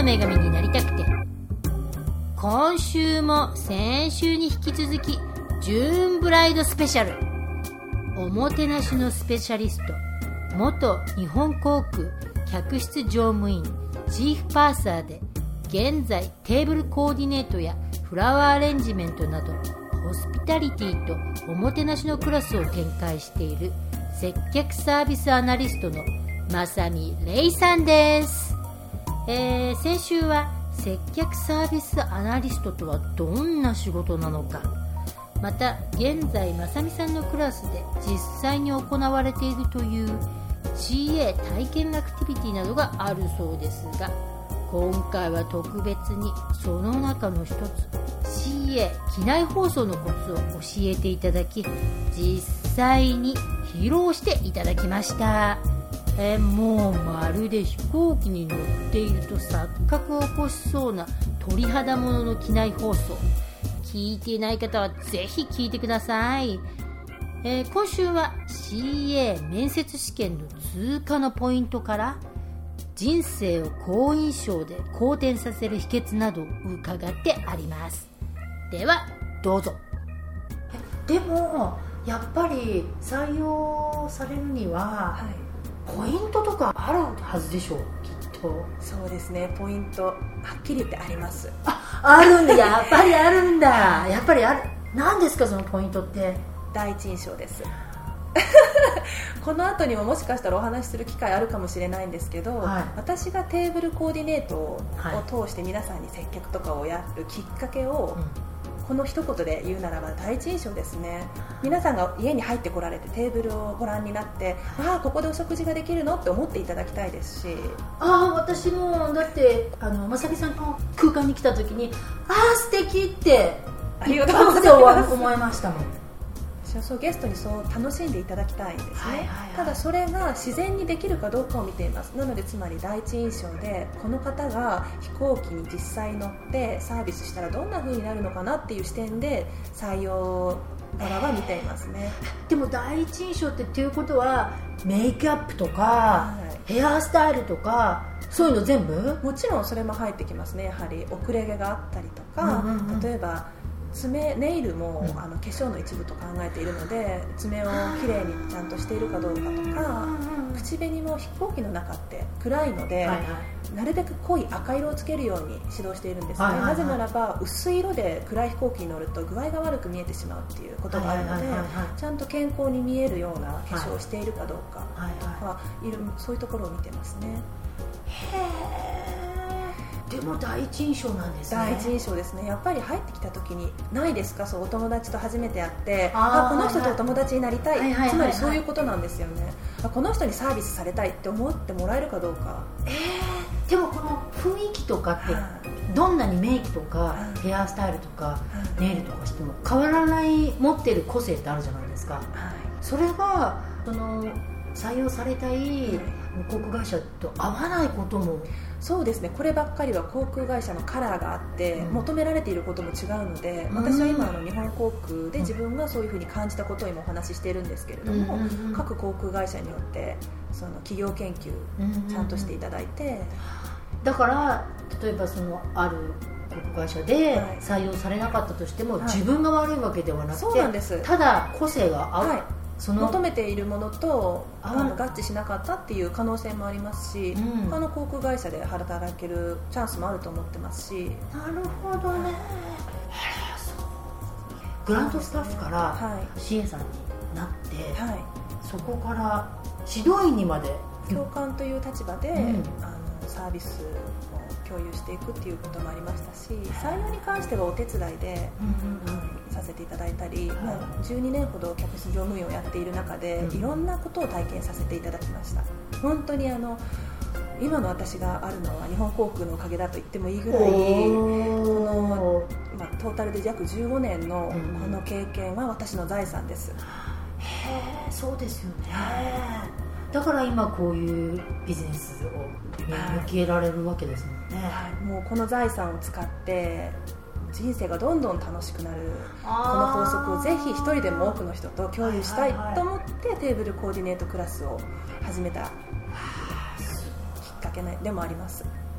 女神になりたくて。今週も先週に引き続きジューンブライドスペシャル。おもてなしのスペシャリスト、元日本航空客室乗務員チーフパーサーで、現在テーブルコーディネートやフラワーアレンジメントなどホスピタリティとおもてなしのクラスを展開している接客サービスアナリストの正見玲さんです。先週は接客サービスアナリストとはどんな仕事なのか、また現在正見さんのクラスで実際に行われているという CA 体験アクティビティなどがあるそうですが、今回は特別にその中の一つ CA 機内放送のコツを教えていただき、実際に披露していただきました。もうまるで飛行機に乗っていると錯覚を起こしそうな鳥肌ものの機内放送、聞いていない方はぜひ聞いてください。今週は CA 面接試験の通過のポイントから人生を好印象で好転させる秘訣などを伺ってあります。ではどうぞ。でもやっぱり採用されるには、ポイントとかあるはずでしょう、きっと。 そうですね、ポイントはっきり言ってあります。 あるんだ、やっぱりあるんだ。やっぱりある。何ですかそのポイントって。 第一印象ですこの後にももしかしたらお話しする機会あるかもしれないんですけど、私がテーブルコーディネートを通して皆さんに接客とかをやるきっかけを、この一言で言うならば第一印象ですね。皆さんが家に入ってこられてテーブルをご覧になって、ここでお食事ができるのって思っていただきたいですし、 私もだって正美さんの空間に来た時に素敵って一発で思いましたもん。 ゲストにそう楽しんでいただきたいんですね、ただそれが自然にできるかどうかを見ています。なのでつまり第一印象で、この方が飛行機に実際乗ってサービスしたらどんな風になるのかなっていう視点で採用側は見ていますね。 でも第一印象っていうことはメイクアップとか、ヘアスタイルとかそういうの全部？ もちろんそれも入ってきますね。やはり遅れ毛があったりとか、例えばネイルも、化粧の一部と考えているので、爪をきれいにちゃんとしているかどうかとか、口紅も飛行機の中って暗いので、なるべく濃い赤色をつけるように指導しているんですね、なぜならば薄い色で暗い飛行機に乗ると具合が悪く見えてしまうっていうことがあるので、ちゃんと健康に見えるような化粧をしているかどうかそういうところを見てますね。 でも第一印象なんですね。 第一印象ですね。やっぱり入ってきた時にないですか、お友達と初めて会ってこの人とお友達になりたい、つまりそういうことなんですよね。この人にサービスされたいって思ってもらえるかどうか。 でもこの雰囲気とかって、どんなにメイクとか、ヘアスタイルとか、ネイルとかしても変わらない持ってる個性ってあるじゃないですか、それが採用されたい航空会社と合わないことも。 そうですね、こればっかりは航空会社のカラーがあって、求められていることも違うので、私は今日本航空で自分がそういうふうに感じたことを今お話ししているんですけれども、各航空会社によってその企業研究ちゃんとしていただいて、 だから例えばある航空会社で採用されなかったとしても、自分が悪いわけではなくて、 そうなんです、 ただ個性が合う、 求めているものと合致しなかったっていう可能性もありますし、他の航空会社で働けるチャンスもあると思ってますし。 なるほどね。グランドスタッフから CA さんになって、そこから指導員にまで教官という立場で、サービスを共有していくっていうこともありましたし、採用に関してはお手伝いで、させていただいたり、12年ほど客室乗務員をやっている中で、いろんなことを体験させていただきました。本当に今の私があるのは日本航空のおかげだと言ってもいいぐらい、トータルで約15年のこの経験は私の財産です。 そうですよね、だから今こういうビジネスを向けられるわけですもんね、 もうこの財産を使って人生がどんどん楽しくなるこの法則をぜひ一人でも多くの人と共有したいと思ってテーブルコーディネートクラスを始めたきっかけでもあります。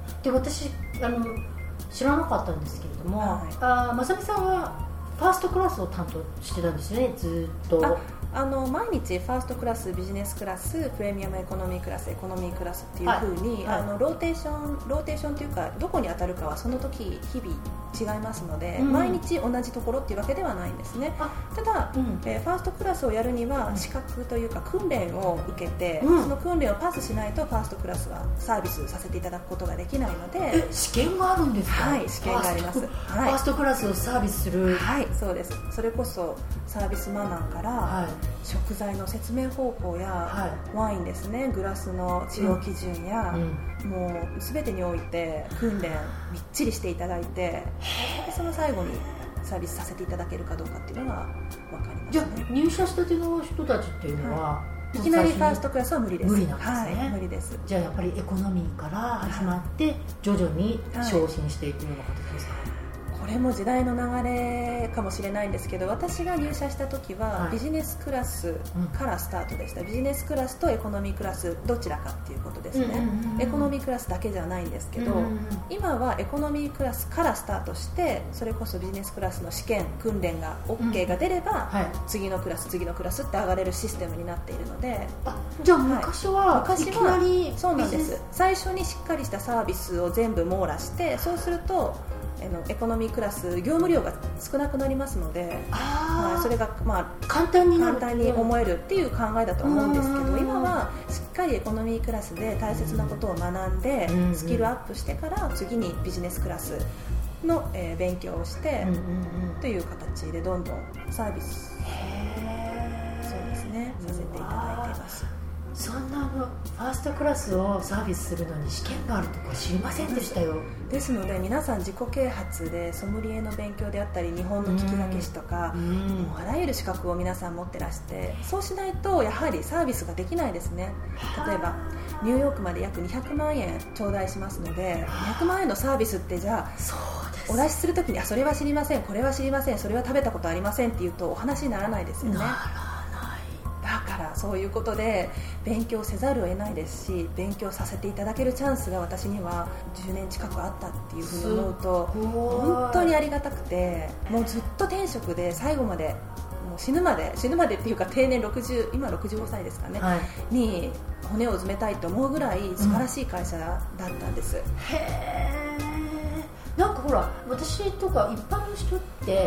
で私知らなかったんですけれども、 はい、 まさみさんはファーストクラスを担当してたんですよね、ずっと。 毎日ファーストクラス、ビジネスクラス、プレミアムエコノミークラス、エコノミークラスっていう風に、はいはい、ローテーションというかどこに当たるかはその時日々違いますので、毎日同じところっていうわけではないんですね。ただ、ファーストクラスをやるには資格というか訓練を受けて、その訓練をパスしないとファーストクラスはサービスさせていただくことができないので。 試験があるんですか？ はい、試験があります。ファーストクラスをサービスする。 はい、そうです。それこそサービスマナーから、はい、食材の説明方法や、はい、ワインですね、グラスの使用基準や、もう全てにおいて訓練みっちりしていただいて、でその最後にサービスさせていただけるかどうかっていうのが分かりますね。 じゃあ入社したての人たちっていうのは、 いきなりファーストクラスは無理です。 無理なんですね。 はい、無理です。 じゃあやっぱりエコノミーから始まって徐々に昇進していくような形ですか？ これも時代の流れかもしれないんですけど、私が入社した時はビジネスクラスからスタートでした。ビジネスクラスとエコノミークラスどちらかっていうことですね。エコノミークラスだけじゃないんですけど、今はエコノミークラスからスタートして、それこそビジネスクラスの試験訓練が OK が出れば、次のクラスって上がれるシステムになっているので。 じゃあ昔はいきなり、 そうなんです。最初にしっかりしたサービスを全部網羅して、そうするとエコノミークラス業務量が少なくなりますので、それが、簡単に思えるっていう考えだと思うんですけど、今はしっかりエコノミークラスで大切なことを学んで、スキルアップしてから次にビジネスクラスの、勉強をして、という形でどんどんサービス、そうですね、させていただいています。 そんなファーストクラスをサービスするのに試験があるとか知りませんでしたよ。 ですので皆さん自己啓発でソムリエの勉強であったり、日本の聞き酒師とか、もうあらゆる資格を皆さん持ってらして、そうしないとやはりサービスができないですね。例えばニューヨークまで約200万円頂戴しますので、200万円のサービスってじゃあお出しするときにそれは知りません、これは知りません、それは食べたことありませんって言うとお話にならないですよね。だからそういうことで勉強せざるを得ないですし、勉強させていただけるチャンスが私には10年近くあったっていうふうに思うと本当にありがたくて、もうずっと転職で最後まで、もう死ぬまでっていうか定年60、今65歳ですかね、に骨を埋めたいと思うぐらい素晴らしい会社だったんです。 へー。なんかほら、私とか一般の人って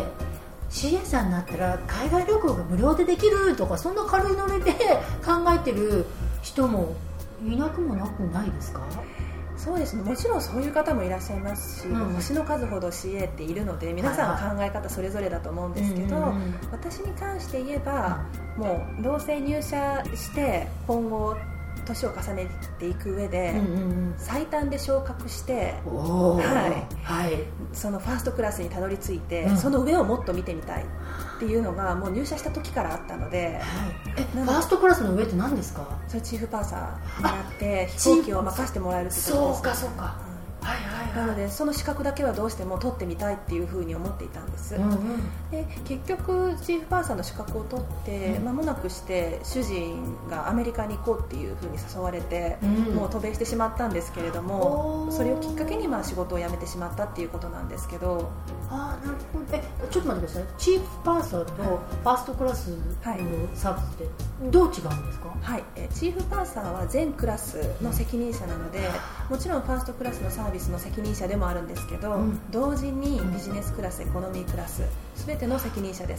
CA さんになったら海外旅行が無料でできるとか、そんな軽いノリで考えてる人もいなくもなくないですか？ そうですね、もちろんそういう方もいらっしゃいますし、星の数ほど CA っているので皆さん考え方それぞれだと思うんですけど、私に関して言えば、もうどうせ入社して今後年を重ねていく上で、最短で昇格して、そのファーストクラスにたどり着いて、その上をもっと見てみたいっていうのがもう入社した時からあったので、 ファーストクラスの上って何ですか？ それチーフパーサーになって飛行機を任せてもらえるってことです。 そうか、 なのでその資格だけはどうしても取ってみたいっていうふうに思っていたんです、で結局チーフパーサーの資格を取って間もなくして主人がアメリカに行こうっていうふうに誘われて、もう渡米してしまったんですけれども、それをきっかけに仕事を辞めてしまったっていうことなんですけど。 なるほど。ちょっと待ってください。チーフパーサーとファーストクラスのサービスってどう違うんですか？ チーフパーサーは全クラスの責任者なので、もちろんファーストクラスのサービスの責任者でもあるんですけど、同時にビジネスクラス、エコノミークラス全ての責任者です。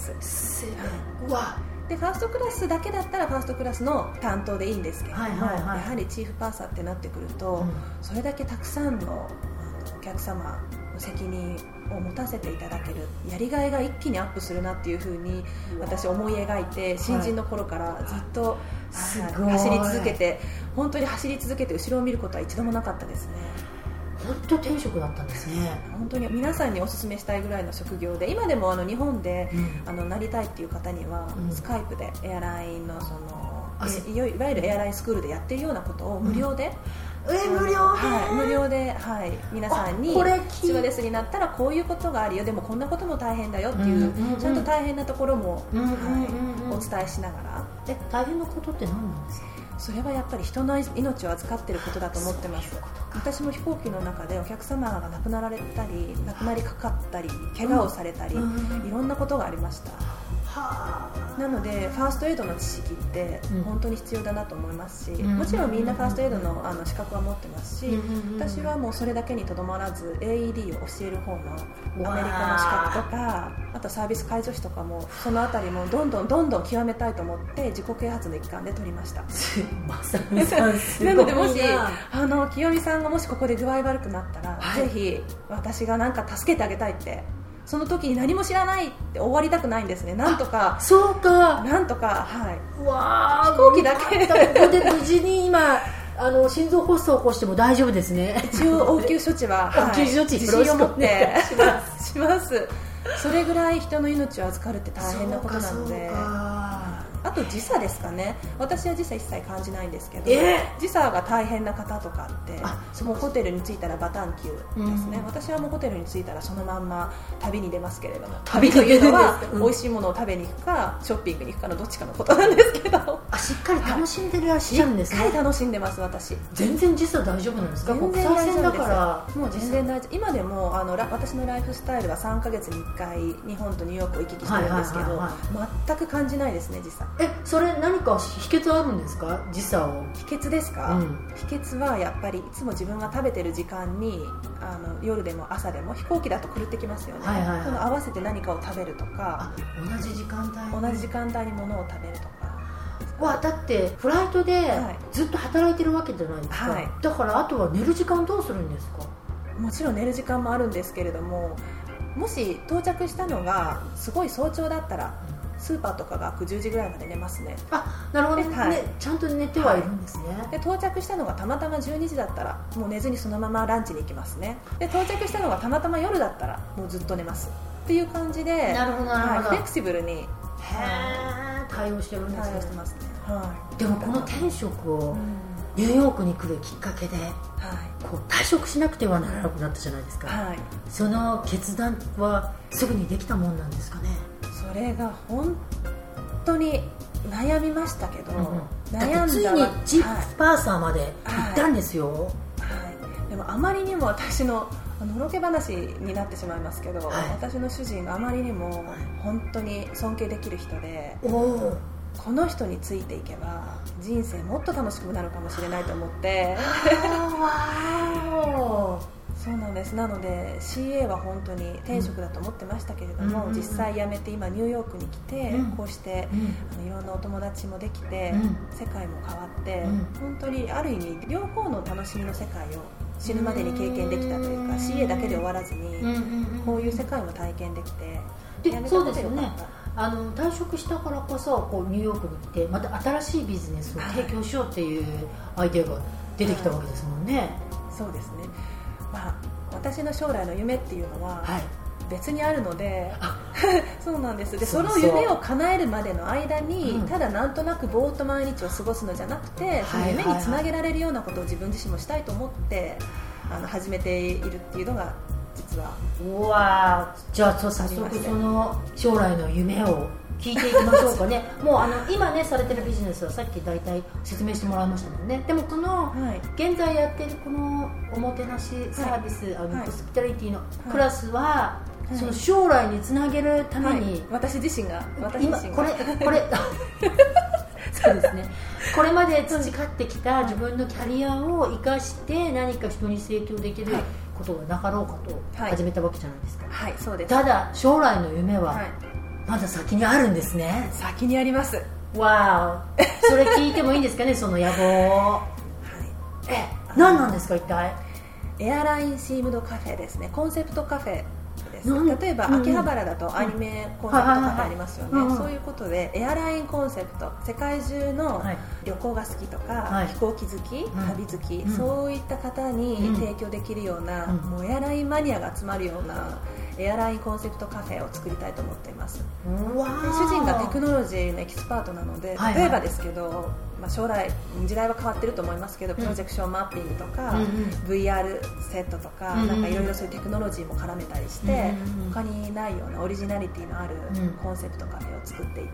でファーストクラスだけだったらファーストクラスの担当でいいんですけれども、やはりチーフパーサーってなってくると、それだけたくさんのお客様の責任を持たせていただけるやりがいが一気にアップするなっていうふうに私思い描いて、新人の頃からずっと走り続けて、本当に走り続けて後ろを見ることは一度もなかったですね。 本当転職だったんですね。 本当に皆さんにお勧めしたいぐらいの職業で、今でも日本で、なりたいっていう方には、スカイプでエアラインのいわゆるエアラインスクールでやってるようなことを無料で、無料で、皆さんにスチュワーデスになったらこういうことがあるよ、でもこんなことも大変だよっていう、ちゃんと大変なところも、お伝えしながら。 大変なことって何なんですか？ それはやっぱり人の命を預かっていることだと思ってます。私も飛行機の中でお客様が亡くなられたり亡くなりかかったり怪我をされたり、いろんなことがありました。なのでファーストエイドの知識って本当に必要だなと思いますし、もちろんみんなファーストエイドの資格は持ってますし、私はもうそれだけにとどまらず AED を教える方のアメリカの資格とか、あとサービス介助士とかもそのあたりもどんどん極めたいと思って自己啓発の一環で取りました。 まさみさんすごいな。 なのでもし清美さんがもしここで具合悪くなったら、ぜひ私がなんか助けてあげたいって、その時に何も知らないって終わりたくないんですね。なんとかそうか、 なんとか、はい、 わ飛行機だけここで無事に今心臓発作を起こしても大丈夫ですね。 一応応急処置は、 応急処置、 自信を持ってします。それぐらい人の命を預かるって大変なことなので。あと時差ですかね。私は時差一切感じないんですけど、時差が大変な方とかってもうホテルに着いたらバタンキューですね。私はもうホテルに着いたらそのまんま旅に出ますけれども、旅というのは美味しいものを食べに行くかショッピングに行くかのどっちかのことなんですけど、 しっかり楽しんでいらっしゃるんですね。 しっかり楽しんでます。私全然時差大丈夫なんですか？ 全然国際線だからもう全然大丈夫。今でも私のライフスタイルは3ヶ月に1回日本とニューヨークを行き来してるんですけど、全く感じないですね、時差。 それ何か秘訣あるんですか？時差を。 秘訣ですか？秘訣はやっぱりいつも自分が食べてる時間に夜でも朝でも飛行機だと狂ってきますよね。その合わせて何かを食べるとか、 同じ時間帯に物を食べるとか。 だってフライトでずっと働いてるわけじゃないですか、だからあとは寝る時間どうするんですか？ もちろん寝る時間もあるんですけれども、もし到着したのがすごい早朝だったらスーパーとかが開く10時ぐらいまで寝ますね。 なるほど、ちゃんと寝てはいるんですね。 で到着したのがたまたま12時だったらもう寝ずにそのままランチに行きますね。で到着したのがたまたま夜だったらもうずっと寝ますっていう感じで、 なるほどフレキシブルに対応してるんですね。 対応してますね。 でもこの転職をニューヨークに来るきっかけで、こう退職しなくてはならなくなったじゃないですか、その決断はすぐにできたもんなんですかね？ それが本当に悩みましたけど、 悩んだついにチーフパーサーまで行ったんですよ、 でもあまりにも私ののろけ話になってしまいますけど、私の主人があまりにも本当に尊敬できる人で、この人についていけば人生もっと楽しくなるかもしれないと思ってそうなんです。なので CA は本当に転職だと思ってましたけれども、実際辞めて今ニューヨークに来て、こうしていろんなお友達もできて、世界も変わって、本当にある意味両方の楽しみの世界を死ぬまでに経験できたというか、 CA だけで終わらずにこういう世界も体験できて、 そうですよね。退職したからこそこうニューヨークに行ってまた新しいビジネスを提供しようっていうアイデアが出てきたわけですもんね。 そうですね。私の将来の夢っていうのは別にあるので、そうなんです。でその夢を叶えるまでの間に、ただなんとなくぼーっと毎日を過ごすのじゃなくて、その夢につなげられるようなことを自分自身もしたいと思って始めているっていうのが実は。 じゃあ早速その将来の夢を聞いていきましょうかね。もう今ねされてるビジネスはさっき大体説明してもらいましたもんね。でもこの、現在やってるこのおもてなしサービス、ホスピタリティのクラスは、その将来につなげるために、 私自身がこれそうですね。これまで培ってきた自分のキャリアを生かして何か人に提供できることがなかろうかと始めたわけじゃないですか。 そうです。 ただ将来の夢はまだ先にあるんですね。 先にあります。 わー、それ聞いてもいいんですかねその野望。何なんですか一体？ エアラインシームドカフェですね。コンセプトカフェです。例えば秋葉原だとアニメコンセプトカフェありますよね。そういうことでエアラインコンセプト、世界中の旅行が好きとか、飛行機好き、旅好き、そういった方に提供できるような、もうエアラインマニアが集まるようなエアラインコンセプトカフェを作りたいと思っています。主人がテクノロジーのエキスパートなので、例えばですけど将来時代は変わってると思いますけど、プロジェクションマッピングとか、VR セットとか、なんかいろいろそういうテクノロジーも絡めたりして、他にないようなオリジナリティのあるコンセプトカフェを作っていって、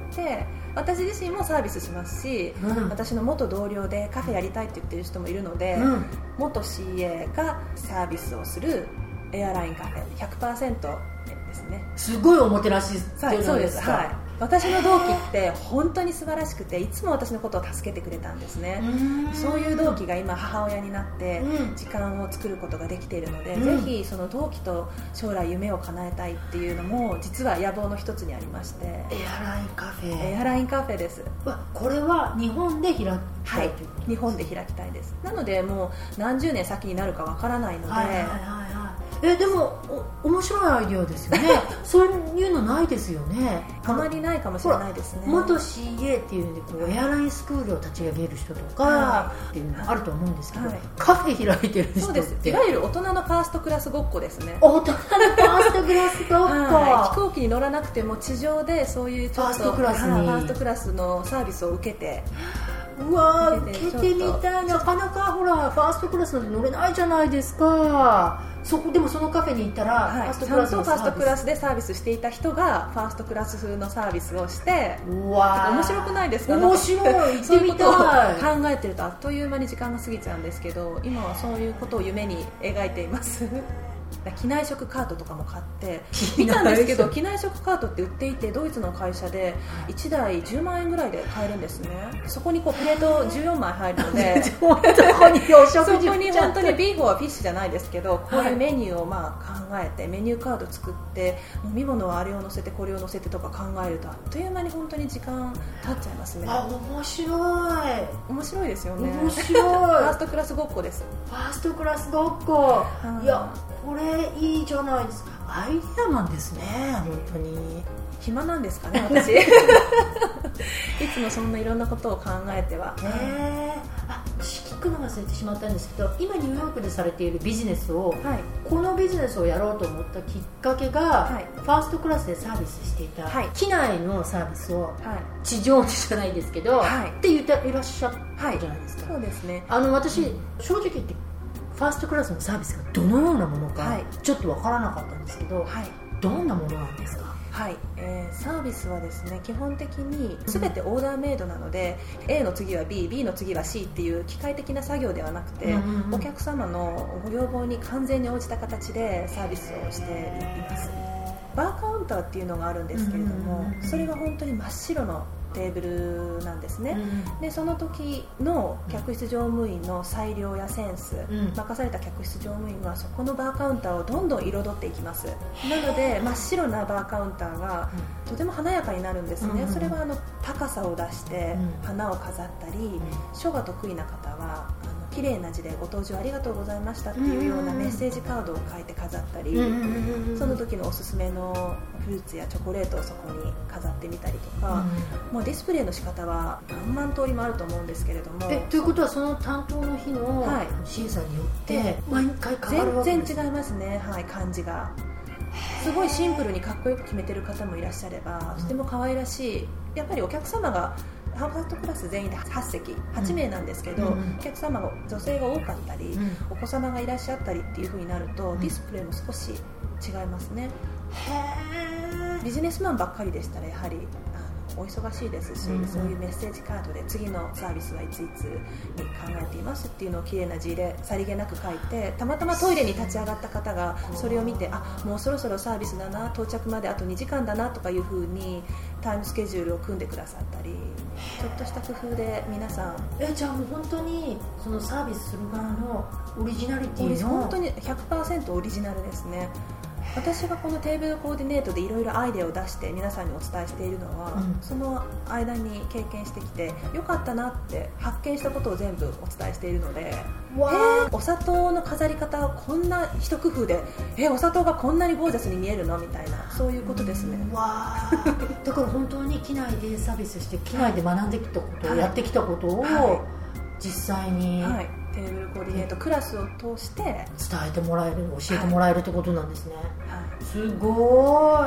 私自身もサービスしますし、私の元同僚でカフェやりたいって言ってる人もいるので、元 CA がサービスをするエアラインカフェ 100% ですね。 すごいおもてなしっていうのですか？ はい、私の同期って本当に素晴らしくて、いつも私のことを助けてくれたんですね。そういう同期が今母親になって時間を作ることができているので、ぜひその同期と将来夢を叶えたいっていうのも実は野望の一つにありまして。 エアラインカフェ。 エアラインカフェです。 これは日本で開きたいということですか？ 日本で開きたいです。なのでもう何十年先になるかわからないので、 でも面白いアイディアですよね。そういうのないですよね。 あまりないかもしれないですね。 元 CA っていうのでこうエアラインスクールを立ち上げる人とかっていうのがあると思うんですけど、カフェ開いてる人って、 そうです。いわゆる大人のファーストクラスごっこですね。 大人のファーストクラスごっこ、 飛行機に乗らなくても地上でそういうちょっとファーストクラスのサービスを受けて、 うわー、受けてみたい。なかなかほらファーストクラスなんて乗れないじゃないですか。でもそのカフェに行ったら、 ファーストクラスでサービスしていた人がファーストクラス風のサービスをして、面白くないですか？ 面白い。 そういうことを考えてるとあっという間に時間が過ぎちゃうんですけど、今はそういうことを夢に描いています。機内食カートとかも買って見たんですけど、機内食カートって売っていて、ドイツの会社で1台10万円ぐらいで買えるんですね。そこにこうプレート14枚入るのでそこに本当にビーフはフィッシュじゃないですけど、こういうメニューを考えてメニューカード作って、飲み物はあれを乗せてこれを乗せてとか考えるとあっという間に本当に時間経っちゃいますね。 面白いですよね。 面白い。ファーストクラスごっこです。 ファーストクラスごっこ、いやこれいいじゃないですか。アイデアマンですね。本当に暇なんですかね、私。いつもそんないろんなことを考えては。 聞くの忘れてしまったんですけど、今ニューヨークでされているビジネスを、このビジネスをやろうと思ったきっかけが、ファーストクラスでサービスしていた、機内のサービスを、地上じゃないですけど、って言っていらっしゃったじゃないですか。 そうですね。 私、正直言ってファーストクラスのサービスがどのようなものか、ちょっと分からなかったんですけど、どんなものなんですか？ サービスはですね、基本的に全てオーダーメイドなので、A の次は B、B の次は C っていう機械的な作業ではなくて、お客様のご要望に完全に応じた形でサービスをしています。バーカウンターっていうのがあるんですけれども、それが本当に真っ白のテーブルなんですね。でその時の客室乗務員の裁量やセンス、任された客室乗務員はそこのバーカウンターをどんどん彩っていきます。なので真っ白なバーカウンターがとても華やかになるんですね。それは高さを出して花を飾ったり、書が得意な方は綺麗な字でご搭乗ありがとうございましたっていうようなメッセージカードを書いて飾ったり、その時のおすすめのフルーツやチョコレートをそこに飾ってみたりとか、もうディスプレイの仕方は何万通りもあると思うんですけれども。 ということはその担当の日の審査によって毎回変わるわけですか？ 全然違いますね。感じがすごいシンプルにかっこよく決めてる方もいらっしゃれば、とても可愛らしい、やっぱりお客様がファーストクラス全員で8席8名なんですけど、お客様が女性が多かったり、お子様がいらっしゃったりっていう風になると、ディスプレイも少し違いますね。ビジネスマンばっかりでしたらやはりお忙しいですし、そういうメッセージカードで次のサービスはいついつに考えていますっていうのを綺麗な字でさりげなく書いて、たまたまトイレに立ち上がった方がそれを見て、もうそろそろサービスだな、到着まであと2時間だなとかいう風にタイムスケジュールを組んでくださったり、ちょっとした工夫で皆さんじゃあもう本当にそのサービスする側のオリジナリティの本当に 100% オリジナルですね。私がこのテーブルコーディネートでいろいろアイデアを出して皆さんにお伝えしているのは、その間に経験してきてよかったなって発見したことを全部お伝えしているので、お砂糖の飾り方をこんな一工夫でお砂糖がこんなにゴージャスに見えるのみたいな、そういうことですね。 だから本当に機内でサービスして機内で学んできたことを、やってきたことを実際に、 テーブルコーディネートクラスを通して伝えてもらえる、教えてもらえるってことなんですね。すごい。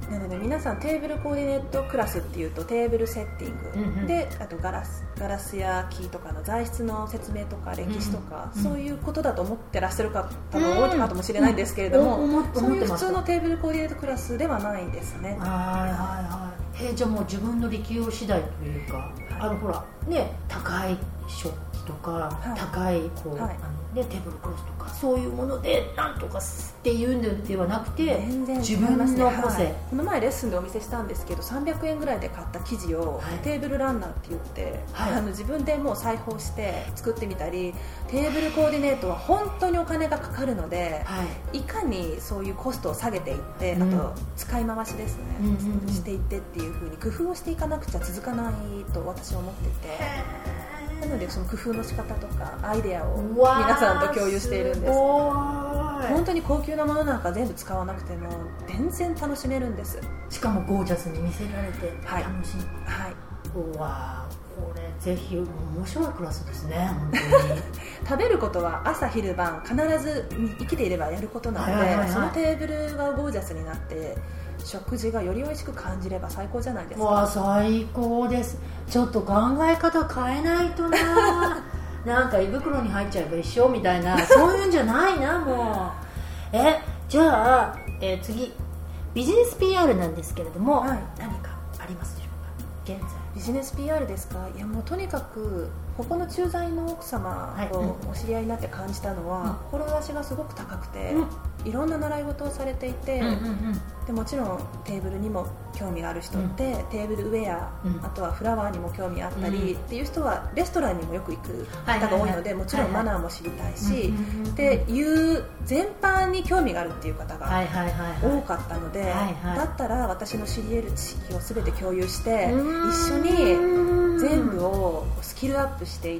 なので皆さんテーブルコーディネートクラスっていうとテーブルセッティング、であとガラスや木とかの材質の説明とか歴史とか、そういうことだと思ってらっしゃる方も多いかもしれないんですけれども、そういう普通のテーブルコーディネートクラスではないですね。 じゃあもう自分の力量次第というか、ほらね、高い食器とか、高いこう、テーブルクロスとかそういうものでなんとかっていうのではなくて、 全然自分の個性、 この前レッスンでお見せしたんですけど、300円ぐらいで買った生地を、テーブルランナーって言って、自分でもう裁縫して作ってみたり、テーブルコーディネートは本当にお金がかかるので、いかにそういうコストを下げていって、あと使い回しですね、していってっていう風に工夫をしていかなくちゃ続かないと私は思っていて、なのでその工夫の仕方とかアイデアを皆さんと共有しているんです。本当に高級なものなんか全部使わなくても全然楽しめるんです。 しかもゴージャスに見せられて楽しい、わこれぜひ面白いクラスですね本当に食べることは朝昼晩必ず生きていればやることなので、そのテーブルがゴージャスになって食事がより美味しく感じれば最高じゃないですか。 わ最高です。ちょっと考え方変えないとななんか胃袋に入っちゃえば一緒みたいなそういうんじゃないなもう。じゃあ、次ビジネス PR なんですけれども、何かありますでしょうか現在。 ビジネス PR ですか。いやもうとにかくここの駐在の奥様とお知り合いになって感じたのは、志がすごく高くて、いろんな習い事をされていて、でもちろんテーブルにも興味がある人って、テーブルウェア、あとはフラワーにも興味あったり、っていう人はレストランにもよく行く方が多いので、もちろんマナーも知りたいし、っていう全般に興味があるっていう方が多かったので、だったら私の知り得る知識を全て共有して一緒に全部をスキルアップしていって、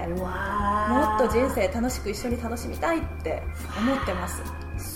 もっと人生楽しく一緒に楽しみたいって思ってます。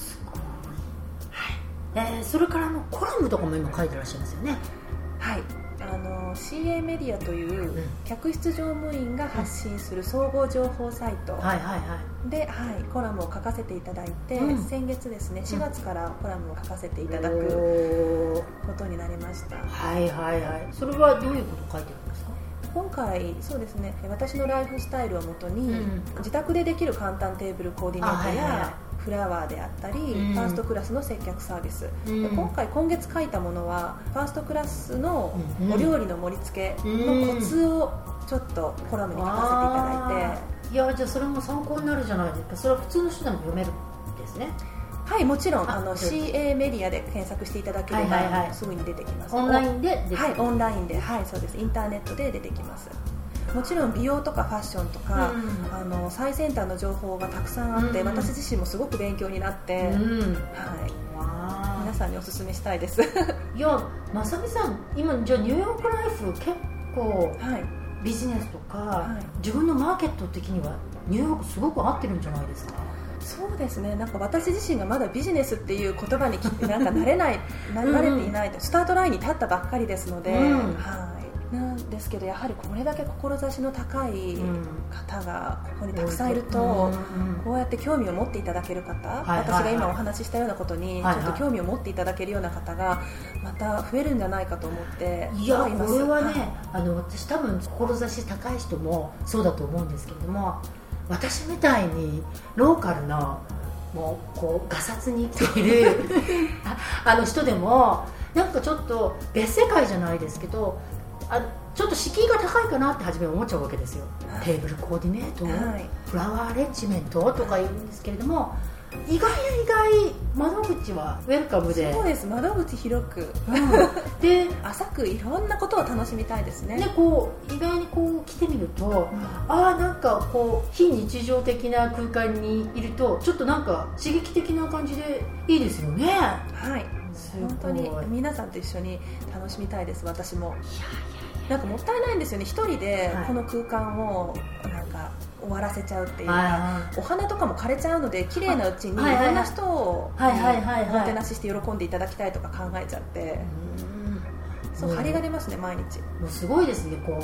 それからコラムとかも今書いてらっしゃいますよね。 はい、CA メディアという客室乗務員が発信する総合情報サイトで、コラムを書かせていただいて、先月ですね4月からコラムを書かせていただくことになりました。 それはどういうこと書いてるんですか。 今回そうですね、私のライフスタイルをもとに、自宅でできる簡単テーブルコーディネートやフラワーであったり、ファーストクラスの接客サービス、今月書いたものはファーストクラスのお料理の盛り付けのコツをちょっとコラムに書かせていただいて、 いやじゃあそれも参考になるじゃないですか。それは普通の人でも読めるんですね。 はい、もちろんCA メディアで検索していただければすぐに出てきます。 オンラインで出てきます。 オンラインで、そうです、インターネットで出てきます。もちろん美容とかファッションとか、最先端の情報がたくさんあって、私自身もすごく勉強になって、皆さんにお勧めしたいですいや、まさみさん今じゃあニューヨークライフ結構、ビジネスとか、自分のマーケット的にはニューヨークすごく合ってるんじゃないですか。 そうですね、なんか私自身がまだビジネスっていう言葉になんか慣れていないと、スタートラインに立ったばっかりですので、なんですけど、やはりこれだけ志の高い方がここにたくさんいると、こうやって興味を持っていただける方、私が今お話ししたようなことにちょっと興味を持っていただけるような方がまた増えるんじゃないかと思っていや、これはね、私多分志高い人もそうだと思うんですけれども、私みたいにローカルのもうこうガサツに生きている人でもなんかちょっと別世界じゃないですけど、ちょっと敷居が高いかなって初め思っちゃうわけですよ。テーブルコーディネート、フラワーアレンジメントとか言うんですけれども、意外窓口はウェルカムで、 そうです、窓口広く、で浅くいろんなことを楽しみたいですね。 でこう意外にこう来てみると、なんかこう非日常的な空間にいるとちょっとなんか刺激的な感じでいいですよね。 本当に皆さんと一緒に楽しみたいです。私もなんかもったいないんですよね、一人でこの空間をなんか終わらせちゃうっていうか、お花とかも枯れちゃうので綺麗なうちにいろんな人をおもてなしして喜んでいただきたいとか考えちゃって、そう張りが出ますね、毎日。 もうすごいですね、こう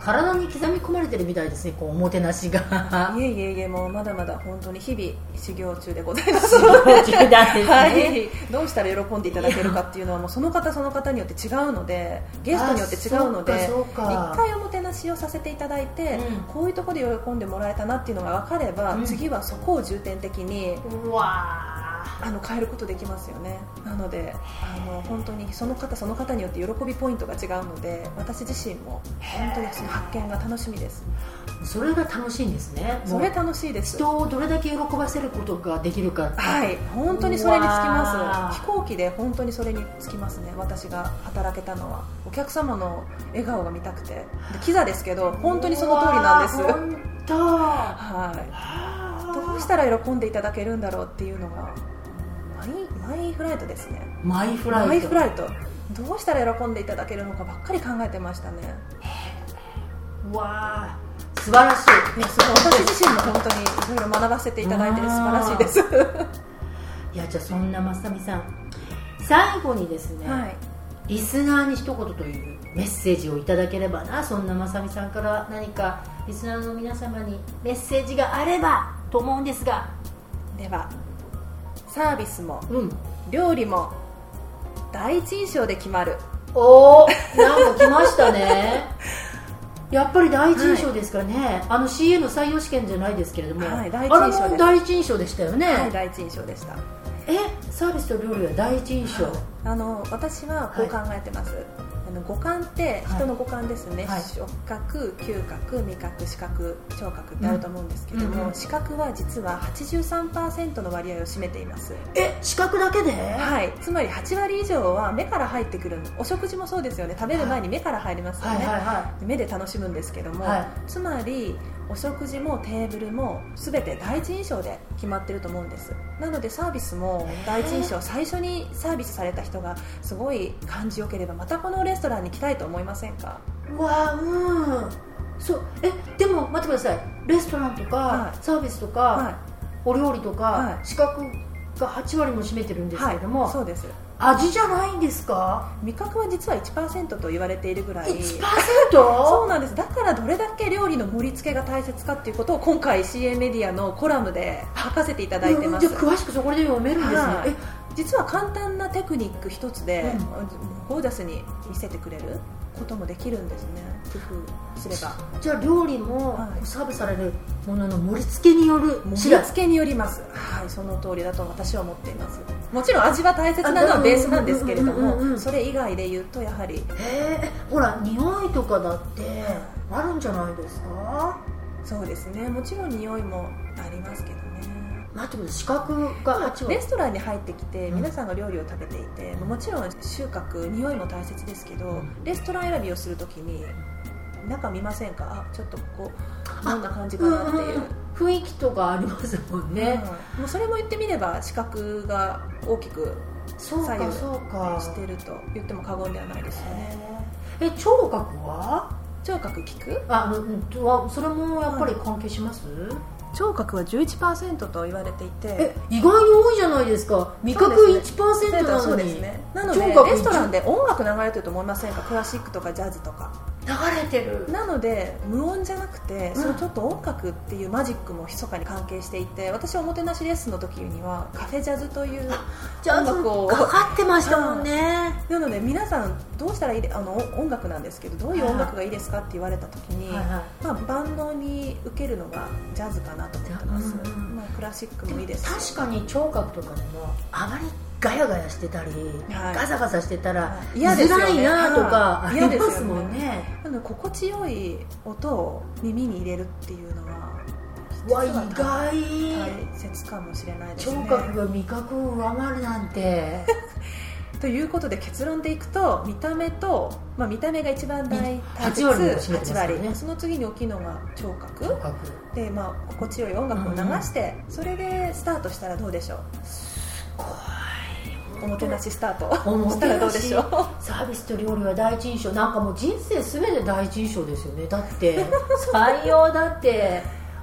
体に刻み込まれてるみたいですね、こうおもてなしが。 いえいえいえ、もうまだまだ本当に日々修行中でございます。 修行中なんですね、 はい、どうしたら喜んでいただけるかっていうのはもうその方その方によって違うので、ゲストによって違うので、一回おもてなしをさせていただいて、こういうところで喜んでもらえたなっていうのが分かれば、次はそこを重点的に変えることできますよね。なので本当にその方その方によって喜びポイントが違うので、私自身も本当にその発見が楽しみです。 それが楽しいんですね。 それ楽しいです。 人をどれだけ喜ばせることができるか。 はい、本当にそれにつきます。飛行機で本当にそれにつきますね。私が働けたのはお客様の笑顔が見たくて、キザですけど本当にその通りなんです。 本当、 はい、どうしたら喜んでいただけるんだろうっていうのがマイフライトですね。 マイフライトどうしたら喜んでいただけるのかばっかり考えてましたね。 わー、素晴らしい。 私自身も本当にいろいろ学ばせていただいて素晴らしいです。 いや、じゃあそんなまさみさん、最後にですね、はい、リスナーに一言というメッセージをいただければな。そんなまさみさんから何かリスナーの皆様にメッセージがあればと思うんですが。 では、サービスも、料理も第一印象で決まる。 おー、なんか来ましたね。やっぱり第一印象ですからね、はい、CA の採用試験じゃないですけれども、 はい、第一印象です。 第一印象でしたよね。 はい、第一印象でした。 サービスと料理は第一印象。 私はこう考えてます。五感って人の五感ですね、はい、触覚、嗅覚、味覚、視覚、聴覚ってあると思うんですけども、視覚は実は 83% の割合を占めています。 視覚だけで？ はい、つまり8割以上は目から入ってくる。お食事もそうですよね。食べる前に目から入りますよね、目で楽しむんですけども、つまりお食事もテーブルも全て第一印象で決まってると思うんです。なのでサービスも第一印象、最初にサービスされた人がすごい感じよければまたこのレストランに来たいと思いませんか？ そう。でも待ってください。レストランとか、サービスとか、お料理とか、視覚が8割も占めてるんですけれども、 そうです。 味じゃないんですか？ 味覚は実は 1% と言われているぐらい。 1%？ そうなんです。だからどれだけ料理の盛り付けが大切かっていうことを今回 CA メディアのコラムで書かせていただいてます。 じゃあ詳しくそこで読めるんですね。 実は簡単なテクニック一つで、ゴージャスに見せてくれることもできるんですね。工夫すれば。 じゃあ料理もサーブされるものの盛り付けによる、 盛り付けによります。はい、その通りだと私は思っています。もちろん味は大切なのはベースなんですけれども、それ以外で言うとやはりほら匂いとかだってあるんじゃないですか？ そうですね。もちろん匂いもありますけどね。 視覚が8割。 レストランに入ってきて皆さんが料理を食べていて、もちろん収穫、匂いも大切ですけど、レストラン選びをするときに中見ませんか？ちょっとここどんな感じかなっていう、 雰囲気とかありますもんね。 もうそれも言ってみれば視覚が大きく左右していると言っても過言ではないですよね。 聴覚は？ 聴覚聞く？ それもやっぱり関係します？ 聴覚は 11% と言われていて、 意外に多いじゃないですか。味覚 1% なのに。 なのでレストランで音楽流れてると思いませんか？クラシックとかジャズとか流れてる。 なので無音じゃなくて、そのちょっと音楽っていうマジックも密かに関係していて、私はおもてなしレッスンの時にはカフェジャズという音楽をかかってましたもんね。 なので皆さんどうしたらいい音楽なんですけど、どういう音楽がいいですかって言われた時に、バンドに受けるのがジャズかなと思ってます。クラシックもいいですし、 確かに聴覚とかでもあまりガヤガヤしてたり、ガサガサしてたら居づらいなとかありますもんね。 なので心地よい音を耳に入れるっていうのは意外大切かもしれないですね。 聴覚が味覚を上回るなんてということで結論でいくと、見た目と、見た目が一番大切、8割、その次に大きいのが聴覚で、心地よい音楽を流して、それでスタートしたらどうでしょう。 すごい。 おもてなしスタートしたらどうでしょう。 サービスと料理は第一印象。なんかもう人生全て第一印象ですよね。だって採用だって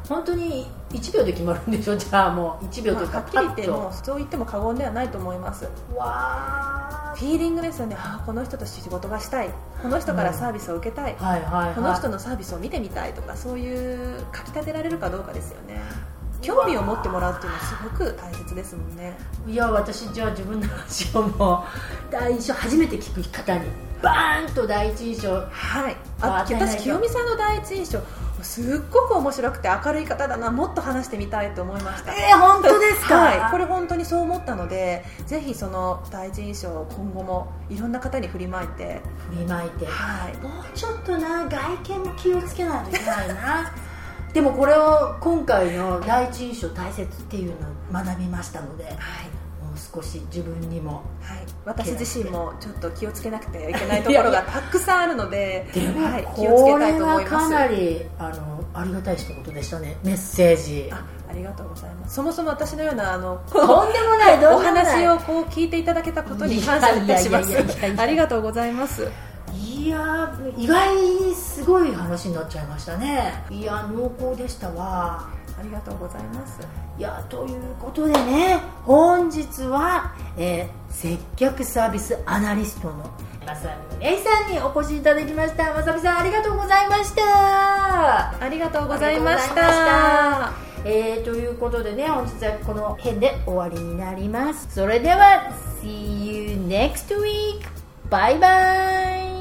本当に1秒で決まるんでしょ。じゃあもう1秒というか、 はっきり言ってもそう言っても過言ではないと思います。 わフィーリングですよね。この人と仕事がしたい、この人からサービスを受けたい、 はいはいはい、 この人のサービスを見てみたいとか、そういうかき立てられるかどうかですよね。興味を持ってもらうっていうのはすごく大切ですもんね。 いや、私じゃあ自分の話をもう第一印象初めて聞く方にバーンと第一印象、 はい、私清美さんの第一印象すっごく面白くて明るい方だな、もっと話してみたいと思いました。 本当ですか？ はい、これ本当にそう思ったので、ぜひその第一印象を今後もいろんな方に振りまいて、はい、 もうちょっとな、外見も気をつけないといけないなでもこれを今回の第一印象大切っていうのを学びましたので、はい、もう少し自分にも、 はい、私自身もちょっと気をつけなくてはいけないところがたくさんあるので、 でも、 はい、気をつけたいと思います。 これはかなりありがたい一言でしたね、メッセージ。 ありがとうございます。そもそも私のようなとんでもないお話をこう聞いていただけたことに感謝いたします。ありがとうございます。 いや、意外にすごい話になっちゃいましたね。いや、濃厚でしたわ。 ありがとうございます。 いや、ということでね、本日は、接客サービスアナリストのまさみれいさんにお越しいただきました。まさみさん、ありがとうございました。 ありがとうございました。 ということでね、本日はこの辺で終わりになります。それでは See you next week. バイバイ。